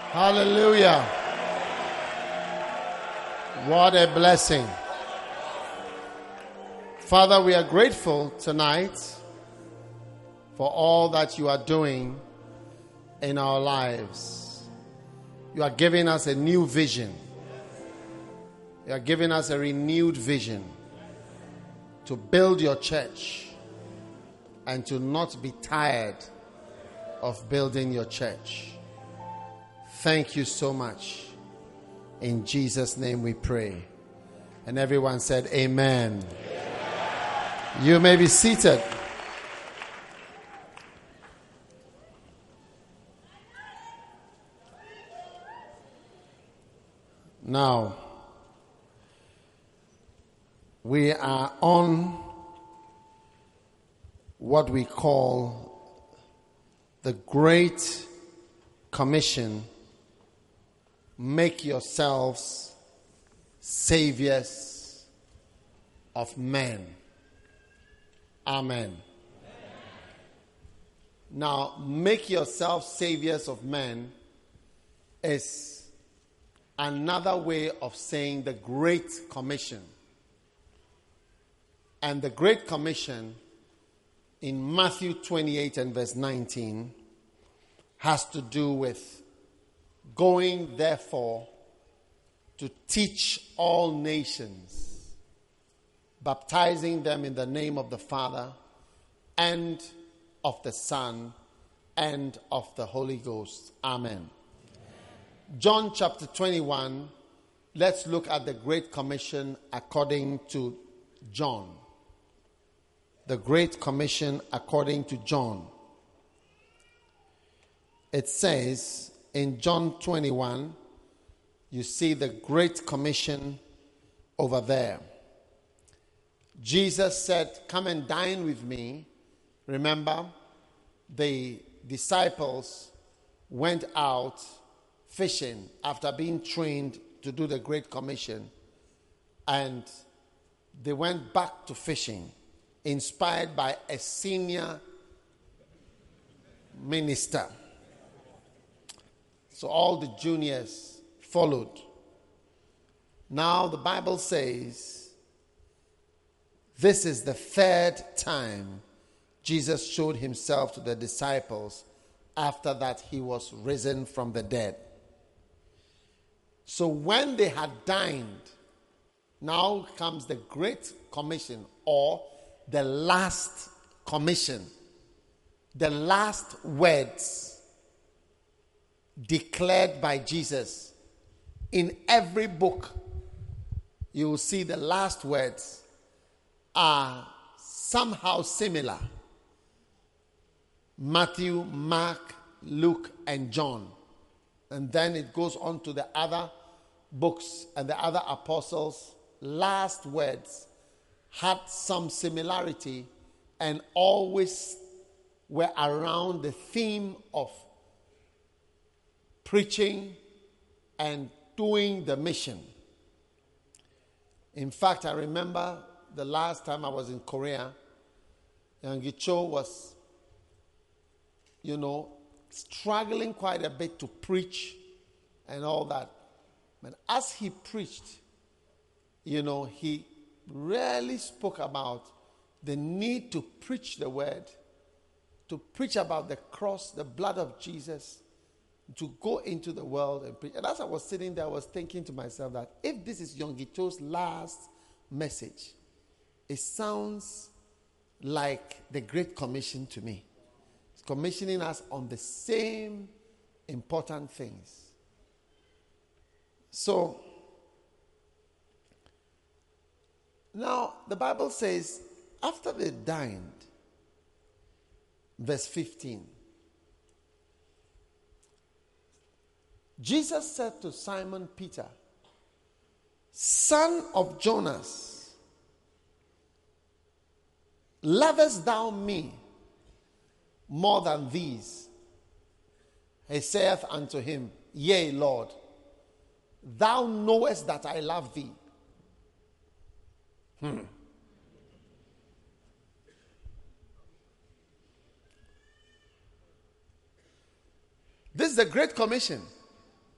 Hallelujah. What a blessing. Father, we are grateful tonight for all that you are doing in our lives. You are giving us a new vision. You are giving us a renewed vision to build your church and to not be tired of building your church. Thank you so much. In Jesus' name we pray. And everyone said amen. You may be seated. Now, we are on what we call the Great Commission. Make yourselves saviors of men. Amen. Now, make yourself saviors of men is another way of saying the Great Commission. And the Great Commission in Matthew 28 and verse 19 has to do with going, therefore, to teach all nations, baptizing them in the name of the Father and of the Son and of the Holy Ghost. Amen. John chapter 21, let's look at the Great Commission according to John. The Great Commission according to John. It says in John 21, you see the Great Commission over there. Jesus said, "Come and dine with me." Remember, the disciples went out fishing after being trained to do the Great Commission. And they went back to fishing, inspired by a senior minister. So all the juniors followed. Now the Bible says this is the third time Jesus showed himself to the disciples after that he was risen from the dead. So when they had dined, now comes the Great Commission, or the last commission, the last words declared by Jesus. In every book, you will see the last words are somehow similar. Matthew, Mark, Luke, and John. And then it goes on to the other books and the other apostles. Last words had some similarity and always were around the theme of preaching and doing the mission. In fact, I remember the last time I was in Korea, Yonggi Cho was, struggling quite a bit to preach and all that. But as he preached, he rarely spoke about the need to preach the word, to preach about the cross, the blood of Jesus, to go into the world and preach. And as I was sitting there, I was thinking to myself that if this is Yonggi Cho's last message, it sounds like the Great Commission to me. It's commissioning us on the same important things. So, now the Bible says, after they dined, verse 15, Jesus said to Simon Peter, "Son of Jonas, lovest thou me more than these?" He saith unto him, "Yea, Lord, thou knowest that I love thee." This is the Great Commission.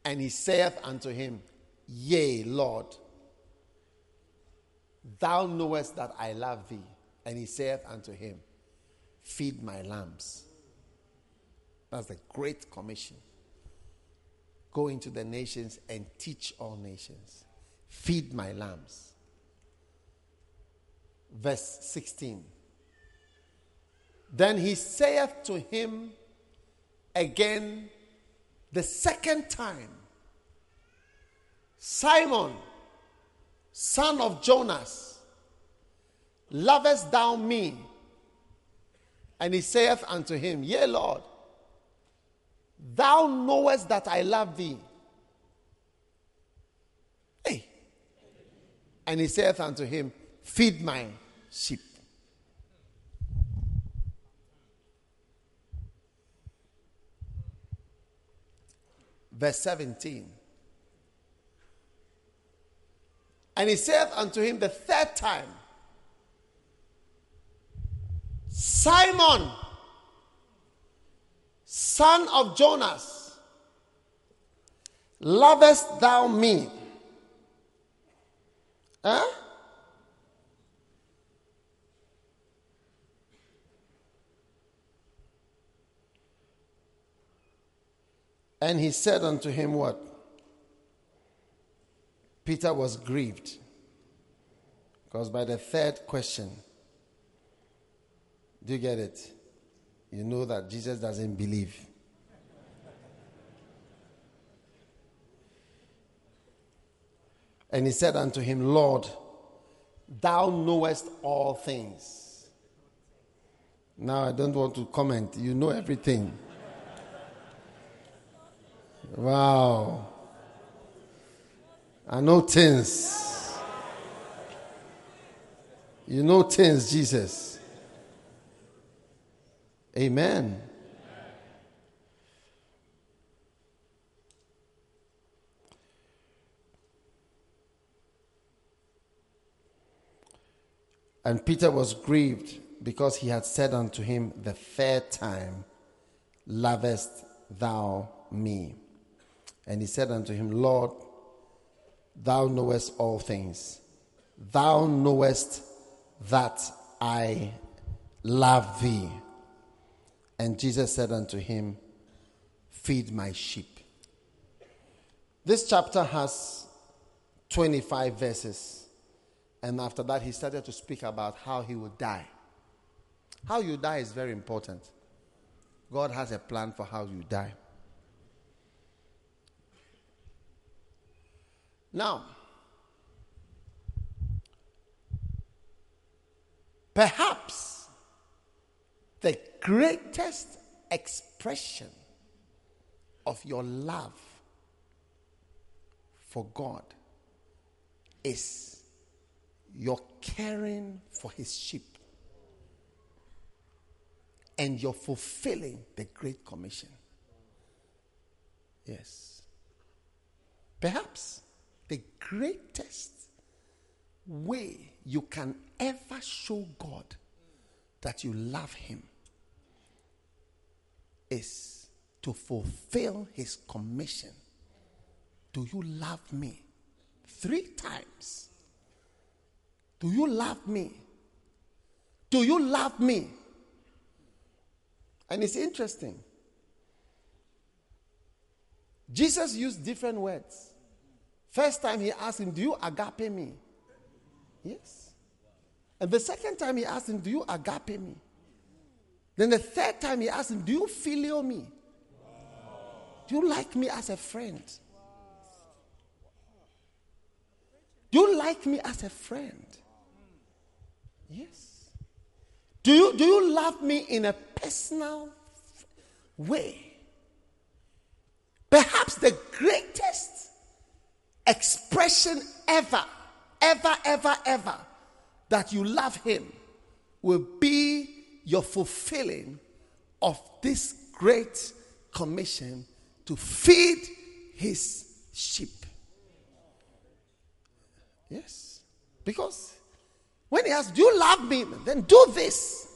And he saith unto him, Yea, Lord, thou knowest that I love thee. And he saith unto him, Feed my lambs. That's the Great Commission. Go into the nations and teach all nations. Feed my lambs. Verse 16. Then he saith to him again the second time, Simon, son of Jonas, lovest thou me? And he saith unto him, Yea, Lord, thou knowest that I love thee. Hey. And he saith unto him, Feed my sheep. Verse 17. And he saith unto him the third time, Simon, son of Jonas, lovest thou me? Huh? And he said unto him, what? Peter was grieved. Because by the third question, do you get it? You know that Jesus doesn't believe. And he said unto him, Lord, thou knowest all things. Now I don't want to comment. You know everything. Wow. I know things. You know things, Jesus. Amen. And Peter was grieved because he had said unto him the third time, Lovest thou me? And he said unto him, Lord, thou knowest all things. Thou knowest that I love thee. And Jesus said unto him, Feed my sheep. This chapter has 25 verses. And after that, he started to speak about how he would die. How you die is very important. God has a plan for how you die. Now, perhaps the greatest expression of your love for God is your caring for his sheep and you're fulfilling the Great Commission. Yes. Perhaps the greatest way you can ever show God that you love him is to fulfill his commission. Do you love me? 3 times. Do you love me? Do you love me? And it's interesting. Jesus used different words. First time he asked him, do you agape me? Yes. And the second time he asked him, do you agape me? Then the third time he asked him, do you phileo me? Do you like me as a friend? Do you like me as a friend? Yes. Do you love me in a personal way? Perhaps the greatest expression ever that you love him will be your fulfilling of this great commission to feed his sheep. Yes. Because when he asks, do you love me? Then do this.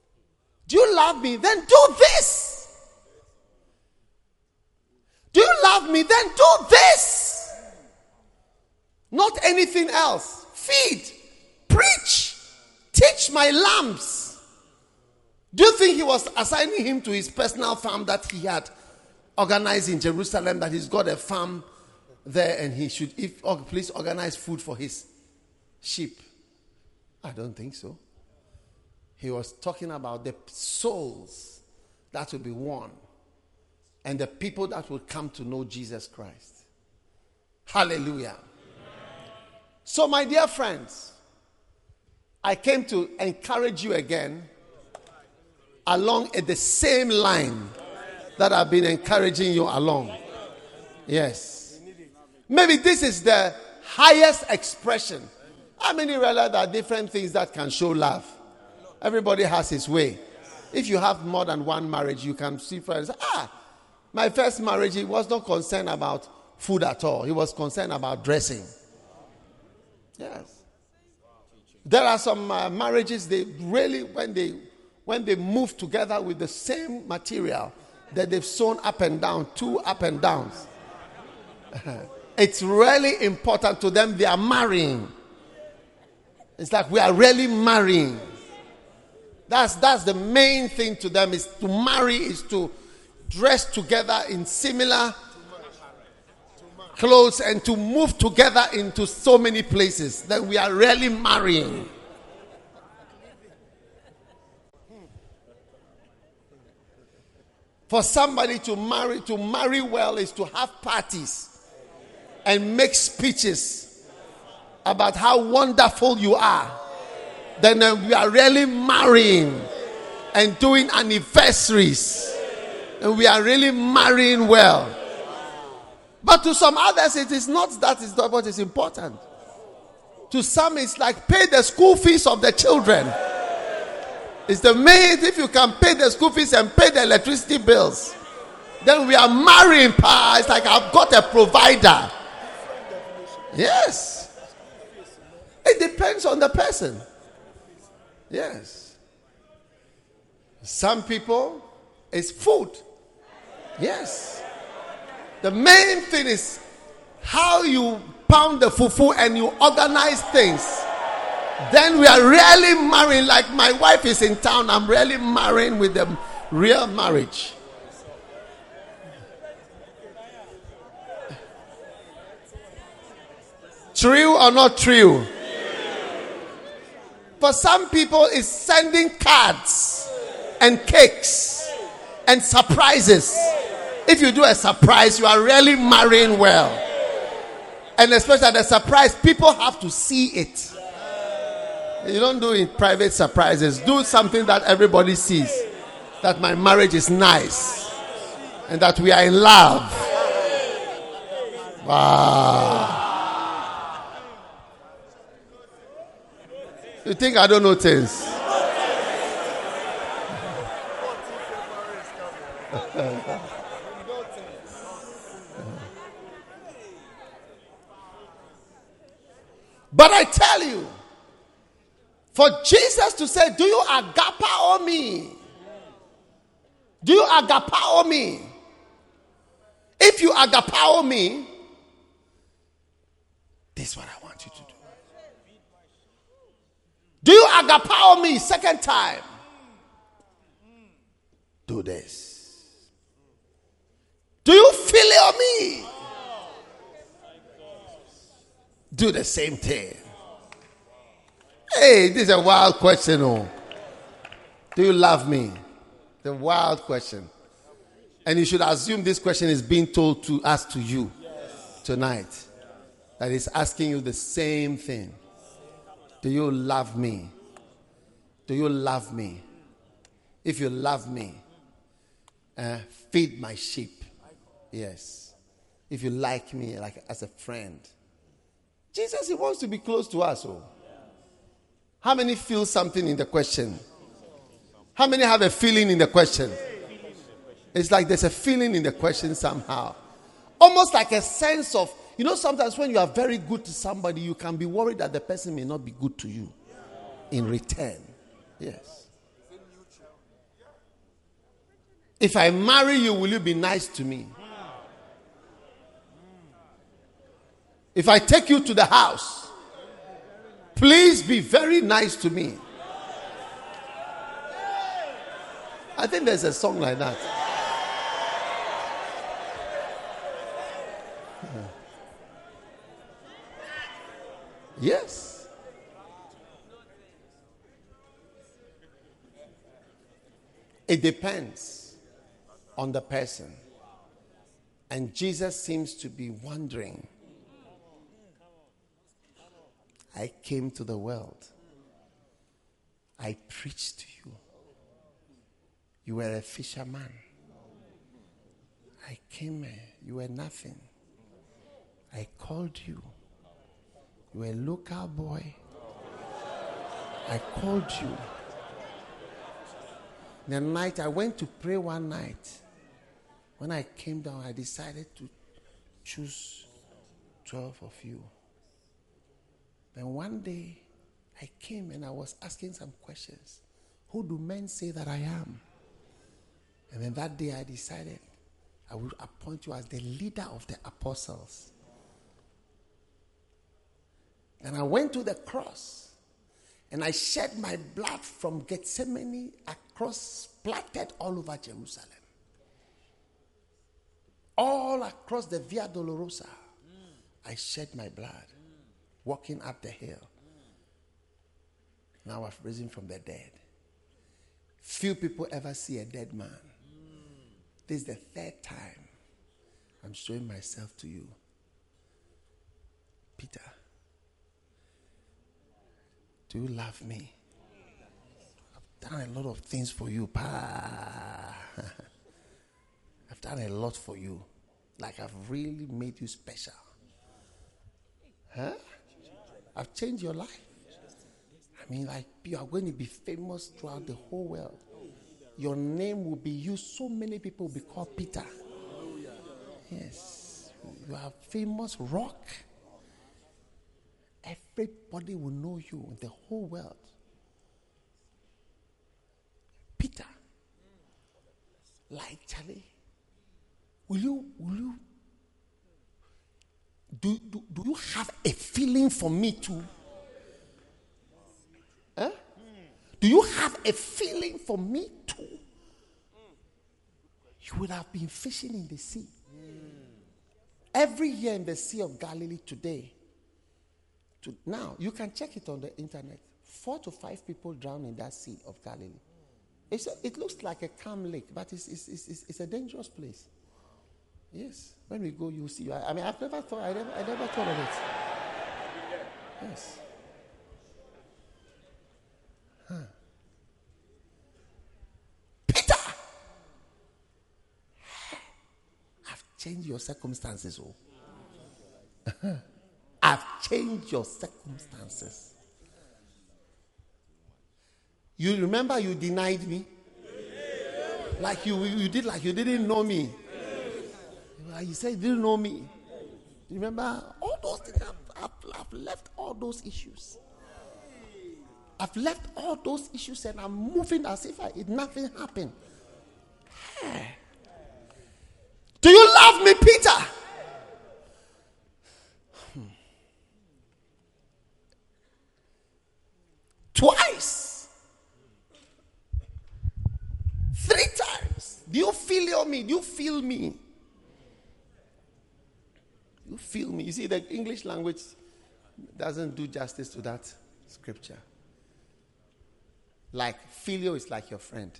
Do you love me? Then do this. Do you love me, then do this. Not anything else. Feed, preach, teach my lambs. Do you think he was assigning him to his personal farm that he had organized in Jerusalem, that he's got a farm there and he should please organize food for his sheep? I don't think so. He was talking about the souls that will be won and the people that will come to know Jesus Christ. Hallelujah. So, my dear friends, I came to encourage you again along at the same line that I've been encouraging you along. Yes. Maybe this is the highest expression. How many realize there are different things that can show love? Everybody has his way. If you have more than one marriage, you can see friends. My first marriage, he was not concerned about food at all. He was concerned about dressing. Yes. There are some marriages, they really, when they move together with the same material that they've sewn up and down, 2 up and downs. It's really important to them. They are marrying. It's like we are really marrying. That's the main thing to them, is to marry, is to dress together in similar clothes and to move together into so many places that we are really marrying. For somebody to marry well is to have parties and make speeches about how wonderful you are. Then we are really marrying and doing anniversaries. And we are really marrying well. But to some others, it is not that is not what is important. To some, it's like pay the school fees of the children. It's the main. If you can pay the school fees and pay the electricity bills, then we are marrying. It's like I've got a provider. Yes. It depends on the person. Yes. Some people, it's food. Yes. The main thing is how you pound the fufu and you organize things. Then we are really marrying. Like my wife is in town, I'm really marrying with the real marriage. True or not true? For some people, it's sending cards and cakes and surprises. If you do a surprise, you are really marrying well. And especially the surprise, people have to see it. You don't do it private surprises. Do something that everybody sees. That my marriage is nice. And that we are in love. Wow. You think I don't know things? But I tell you, for Jesus to say, do you agapao me? Do you agapao me? If you agapao me, this is what I want you to do. Do you agapao me? Second time. Do this. Do you phileo me? Do the same thing. Hey, this is a wild question. Oh. Do you love me? The wild question. And you should assume this question is being told to us, to you, tonight. That is asking you the same thing. Do you love me? Do you love me? If you love me, feed my sheep. Yes. If you like me, like as a friend. Jesus, he wants to be close to us. Oh. How many feel something in the question? How many have a feeling in the question? It's like there's a feeling in the question somehow. Almost like a sense of, you know, sometimes when you are very good to somebody, you can be worried that the person may not be good to you in return. Yes. If I marry you, will you be nice to me? If I take you to the house, please be very nice to me. I think there's a song like that. Yes. It depends on the person. And Jesus seems to be wondering. I came to the world. I preached to you. You were a fisherman. I came here. You were nothing. I called you. You were a local boy. I called you. The night I went to pray one night. When I came down, I decided to choose 12 of you. Then one day, I came and I was asking some questions. Who do men say that I am? And then that day I decided I will appoint you as the leader of the apostles. And I went to the cross and I shed my blood from Gethsemane across, splattered all over Jerusalem. All across the Via Dolorosa, I shed my blood, walking up the hill. Now I've risen from the dead. Few people ever see a dead man. This is the third time I'm showing myself to you. Peter, do you love me? I've done a lot of things for you, pa. I've done a lot for you. Like I've really made you special. Huh? I've changed your life. I mean, like you are going to be famous throughout the whole world. Your name will be used. So many people will be called Peter. Yes. You are a famous rock. Everybody will know you in the whole world. Peter. Like Charlie. Will you do you have a feeling for me too? Huh? Do you have a feeling for me too? You would have been fishing in the sea. Every year in the Sea of Galilee today, now you can check it on the internet. 4 to 5 people drown in that Sea of Galilee. It looks like a calm lake, but it's a dangerous place. Yes, when we go, you see. I mean, I never thought of it. Yes. Huh. Peter, I've changed your circumstances. Oh, I've changed your circumstances. You remember you denied me, like you did, like you didn't know me. You said you didn't know me. Remember all those things? I've left all those issues. I've left all those issues and I'm moving as if nothing happened. Hey. Do you love me, Peter? Twice. 3 times. Do you feel me? Do you feel me? You feel me? You see, the English language doesn't do justice to that scripture. Like, filio is like your friend.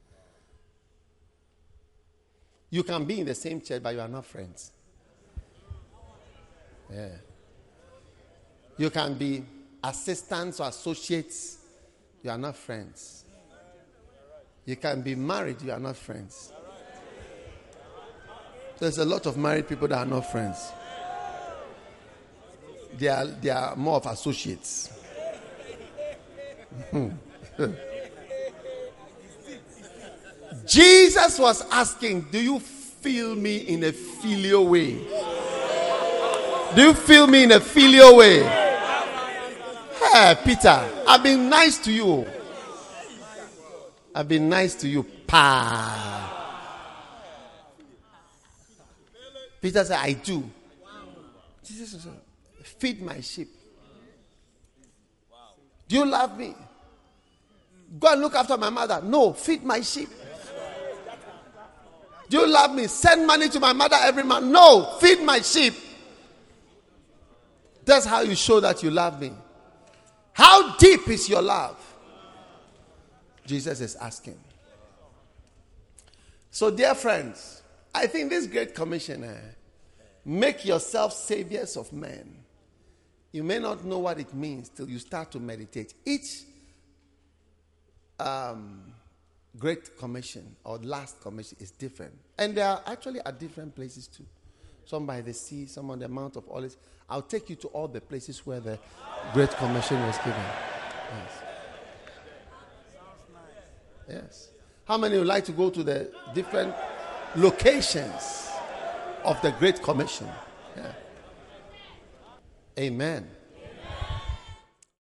You can be in the same church, but you are not friends. Yeah. You can be assistants or associates. You are not friends. You can be married. You are not friends. There's a lot of married people that are not friends. They are more of associates. Jesus was asking, do you feel me in a filial way? Do you feel me in a filial way? Hey, Peter, I've been nice to you. I've been nice to you. Pa. Peter said, I do. Jesus said, Feed my sheep. Do you love me? Go and look after my mother. No, feed my sheep. Do you love me? Send money to my mother every month. No, feed my sheep. That's how you show that you love me. How deep is your love? Jesus is asking. So, dear friends, I think this great commission, make yourself saviors of men. You may not know what it means till you start to meditate. Each great commission or last commission is different. And they are actually at different places too. Some by the sea, some on the Mount of Olives. I'll take you to all the places where the great commission was given. Yes. Yes. How many would like to go to the different locations of the great commission? Yeah. Amen.